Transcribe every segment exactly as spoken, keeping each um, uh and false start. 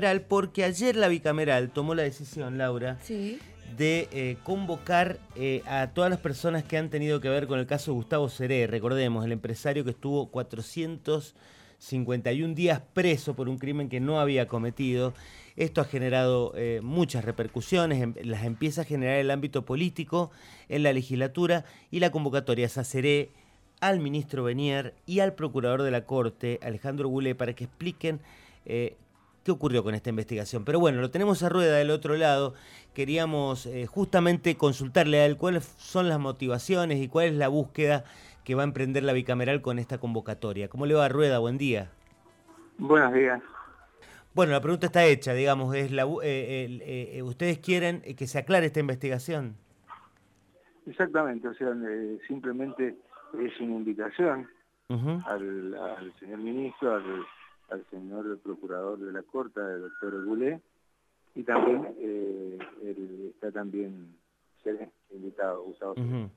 bicameral, porque ayer la bicameral tomó la decisión, Laura, sí. de eh, convocar eh, a todas las personas que han tenido que ver con el caso de Gustavo Seré. Recordemos, el empresario que estuvo cuatrocientos cincuenta y un días preso por un crimen que no había cometido. Esto ha generado eh, muchas repercusiones, las empieza a generar el ámbito político, en la legislatura, y la convocatoria es a Seré, al ministro Benier y al procurador de la Corte, Alejandro Goulet, para que expliquen eh, qué ocurrió con esta investigación. Pero bueno, lo tenemos a Rueda del otro lado. Queríamos eh, justamente consultarle a él cuáles son las motivaciones y cuál es la búsqueda que va a emprender la bicameral con esta convocatoria. ¿Cómo le va, Rueda? Buen día. Buenos días. Bueno, la pregunta está hecha, digamos. Es la, eh, eh, eh, ¿Ustedes quieren que se aclare esta investigación? Exactamente, o sea, eh, simplemente es una invitación uh-huh. al, al señor ministro, al, al señor procurador de la Corte, el doctor Goulet, y también eh, el, está también ser invitado, Gustavo Seré. Uh-huh.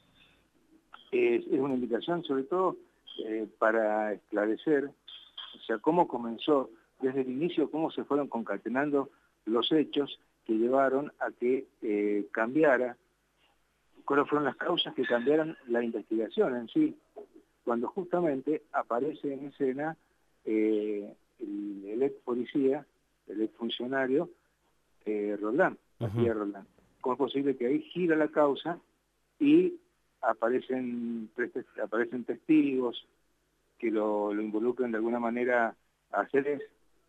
Es, es una invitación sobre todo eh, para esclarecer, o sea, cómo comenzó desde el inicio, cómo se fueron concatenando los hechos que llevaron a que eh, cambiara, cuáles fueron las causas que cambiaran la investigación en sí, cuando justamente aparece en escena eh, el, el ex policía, el ex funcionario, eh, Roldán, Matías uh-huh. Roldán. ¿Cómo es posible que ahí gira la causa y aparecen, aparecen testigos que lo, lo involucran de alguna manera a hacer eso?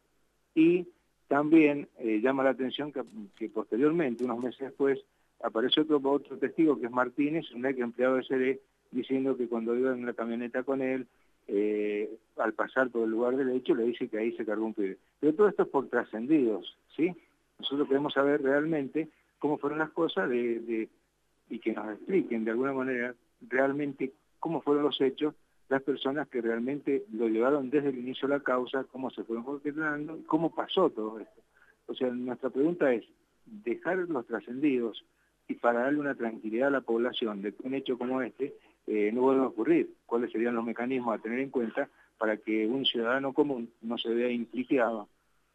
Y también eh, llama la atención que, que posteriormente, unos meses después, aparece otro, otro testigo que es Martínez, un ex empleado de Seré, diciendo que cuando iba en la camioneta con él, eh, al pasar por el lugar del hecho, le dice que ahí se cargó un pibe. Pero todo esto es por trascendidos, ¿sí? Nosotros queremos saber realmente cómo fueron las cosas de, de, y que nos expliquen de alguna manera realmente cómo fueron los hechos, las personas que realmente lo llevaron desde el inicio de la causa, cómo se fueron conquistando, cómo pasó todo esto. O sea, nuestra pregunta es dejar los trascendidos y para darle una tranquilidad a la población de que un hecho como este eh, no vuelva a ocurrir. ¿Cuáles serían los mecanismos a tener en cuenta para que un ciudadano común no se vea implicado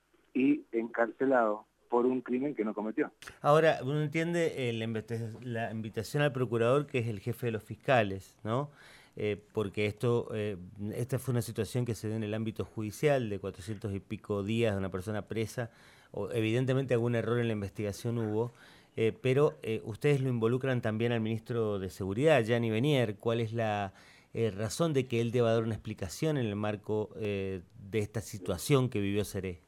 y encarcelado por un crimen que no cometió? Ahora, uno entiende eh, la, la invitación al procurador, que es el jefe de los fiscales, ¿no? Eh, porque esto, eh, esta fue una situación que se dio en el ámbito judicial de cuatrocientos y pico días de una persona presa. O, evidentemente algún error en la investigación hubo, eh, pero eh, ustedes lo involucran también al ministro de Seguridad, Gianni Benier. ¿Cuál es la eh, razón de que él deba dar una explicación en el marco eh, de esta situación que vivió Seré?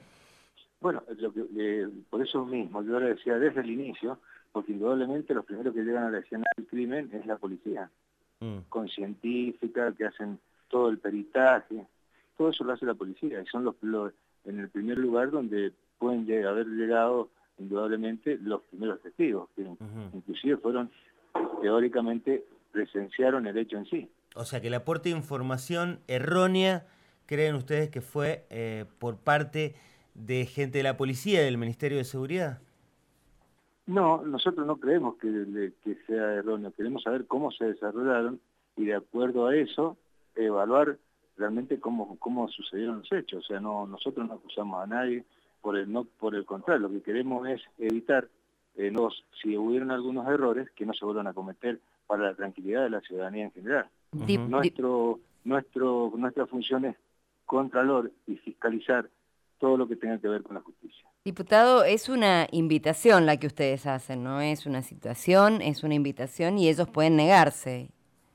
Bueno, lo que, eh, por eso mismo, yo le decía desde el inicio, porque indudablemente los primeros que llegan a la escena del crimen es la policía, mm. con científica, que hacen todo el peritaje, todo eso lo hace la policía, y son los, los en el primer lugar donde pueden llegar, haber llegado indudablemente los primeros testigos, que uh-huh. inclusive fueron, teóricamente, presenciaron el hecho en sí. O sea, que el aporte de información errónea, ¿creen ustedes que fue eh, por parte de gente de la policía, del Ministerio de Seguridad? No, nosotros no creemos que, que sea erróneo, queremos saber cómo se desarrollaron y de acuerdo a eso evaluar realmente cómo, cómo sucedieron los hechos. O sea, no, nosotros no acusamos a nadie, por el, no, por el contrario, lo que queremos es evitar, eh, los, si hubieron algunos errores, que no se vuelvan a cometer para la tranquilidad de la ciudadanía en general. Uh-huh. Nuestro, nuestro, nuestra función es contralor y fiscalizar todo lo que tenga que ver con la justicia. Diputado, es una invitación la que ustedes hacen, no es una situación, es una invitación y ellos pueden negarse.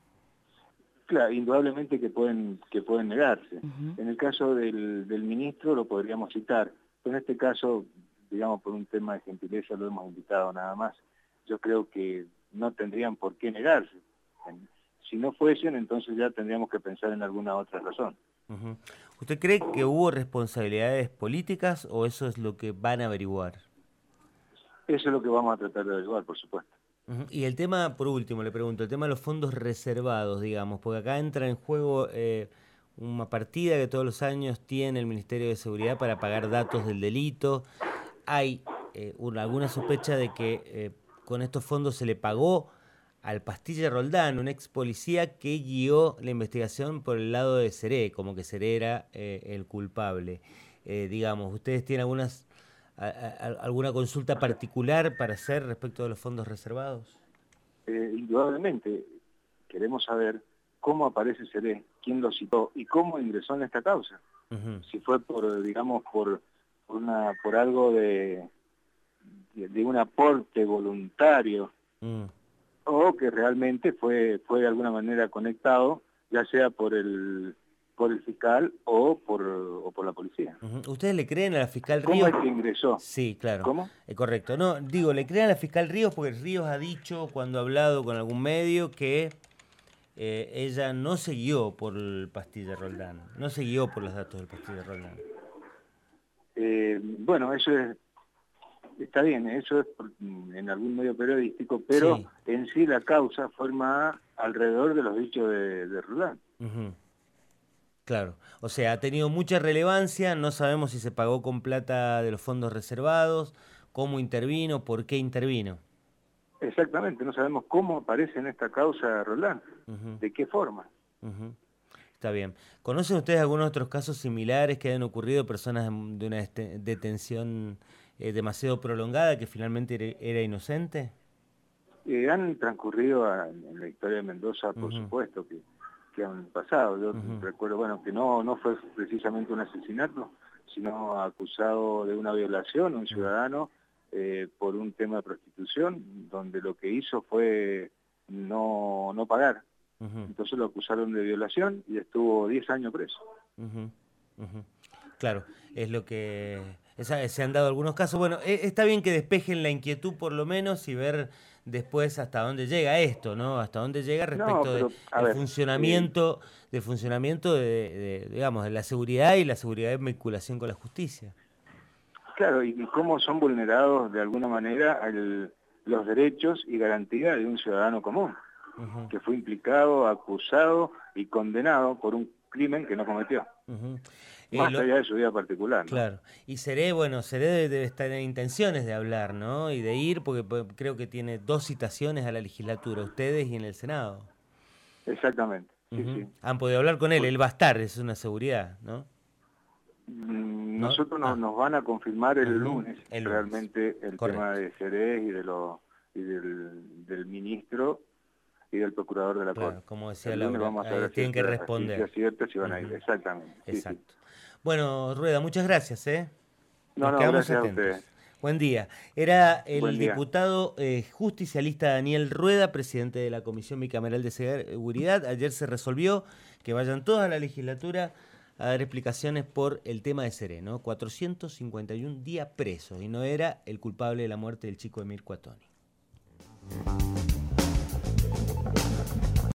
Claro, indudablemente que pueden que pueden negarse. Uh-huh. En el caso del, del ministro lo podríamos citar, pero en este caso, digamos, por un tema de gentileza lo hemos invitado nada más. Yo creo que no tendrían por qué negarse. Si no fuesen, entonces ya tendríamos que pensar en alguna otra razón. Uh-huh. ¿Usted cree que hubo responsabilidades políticas o eso es lo que van a averiguar? Eso es lo que vamos a tratar de averiguar, por supuesto. Uh-huh. Y el tema, por último, le pregunto, el tema de los fondos reservados, digamos, porque acá entra en juego eh, una partida que todos los años tiene el Ministerio de Seguridad para pagar datos del delito. Hay eh, una, alguna sospecha de que eh, con estos fondos se le pagó al Pastilla Roldán, un ex policía que guió la investigación por el lado de Seré, como que Seré era eh, el culpable. eh, digamos, ¿ustedes tienen algunas a, a, alguna consulta particular para hacer respecto de los fondos reservados? Eh, indudablemente, queremos saber cómo aparece Seré, quién lo citó y cómo ingresó en esta causa. Uh-huh. Si fue por, digamos, por, por, una, por algo de, de, de un aporte voluntario, uh-huh. o que realmente fue, fue de alguna manera conectado, ya sea por el, por el fiscal o por, o por la policía. Uh-huh. ¿Ustedes le creen a la fiscal ¿Cómo Ríos? ¿Cómo es que ingresó? Sí, claro. ¿Cómo? Eh, correcto. No, digo, le creen a la fiscal Ríos porque Ríos ha dicho, cuando ha hablado con algún medio, que eh, ella no se guió por el Pastilla Roldán, no se guió por los datos del Pastilla Roldán. Eh, bueno, eso es, está bien, eso es por, en algún medio periodístico, pero sí. En sí la causa forma alrededor de los dichos de, de Roldán. Uh-huh. Claro, o sea, ha tenido mucha relevancia, no sabemos si se pagó con plata de los fondos reservados, cómo intervino, por qué intervino. Exactamente, no sabemos cómo aparece en esta causa Roldán, uh-huh. de qué forma. Uh-huh. Está bien. ¿Conocen ustedes algunos otros casos similares que hayan ocurrido, personas de una detención eh, demasiado prolongada que finalmente era, era inocente? Eh, han transcurrido a, en la historia de Mendoza, por uh-huh. supuesto, que, que han pasado. Yo uh-huh. recuerdo, bueno, que no, no fue precisamente un asesinato, sino acusado de una violación, un ciudadano, eh, por un tema de prostitución, donde lo que hizo fue no, no pagar. Uh-huh. Entonces lo acusaron de violación y estuvo diez años preso. Uh-huh. Uh-huh. Claro, es lo que... Esa, se han dado algunos casos. Bueno, eh, está bien que despejen la inquietud por lo menos y ver después hasta dónde llega esto, ¿no? Hasta dónde llega respecto no, pero, del de funcionamiento, eh, del funcionamiento de, de, digamos, de la seguridad y la seguridad de vinculación con la justicia. Claro, y, y cómo son vulnerados de alguna manera el, los derechos y garantías de un ciudadano común. Uh-huh. Que fue implicado, acusado y condenado por un crimen que no cometió. Uh-huh. Más eh, lo... allá de su vida particular, ¿no? Claro. Y Seré, bueno, Seré debe, debe estar en intenciones de hablar, ¿no? Y de ir, porque creo que tiene dos citaciones a la legislatura, ustedes y en el Senado. Exactamente, uh-huh. sí, sí. Han podido hablar con él, él va a estar, es una seguridad, ¿no? Mm, nosotros ¿No? nos, ah. nos van a confirmar el uh-huh. lunes el realmente lunes. el Correcto. tema de Seré y, de lo, y del, del ministro y del procurador de la claro, Corte. Como decía Laura, vamos a ver tienen que responder. Si ciertas y van a ir, exactamente. Exacto. Sí, sí. Bueno, Rueda, muchas gracias, ¿eh? No, Nos no, quedamos gracias atentos. a ustedes. Buen día. Era el Buen día. diputado eh, justicialista Daniel Rueda, presidente de la Comisión Bicameral de Seguridad. Ayer se resolvió que vayan todos a la legislatura a dar explicaciones por el tema de Seré, ¿no? cuatrocientos cincuenta y un días presos y no era el culpable de la muerte del chico Emir Cuatoni.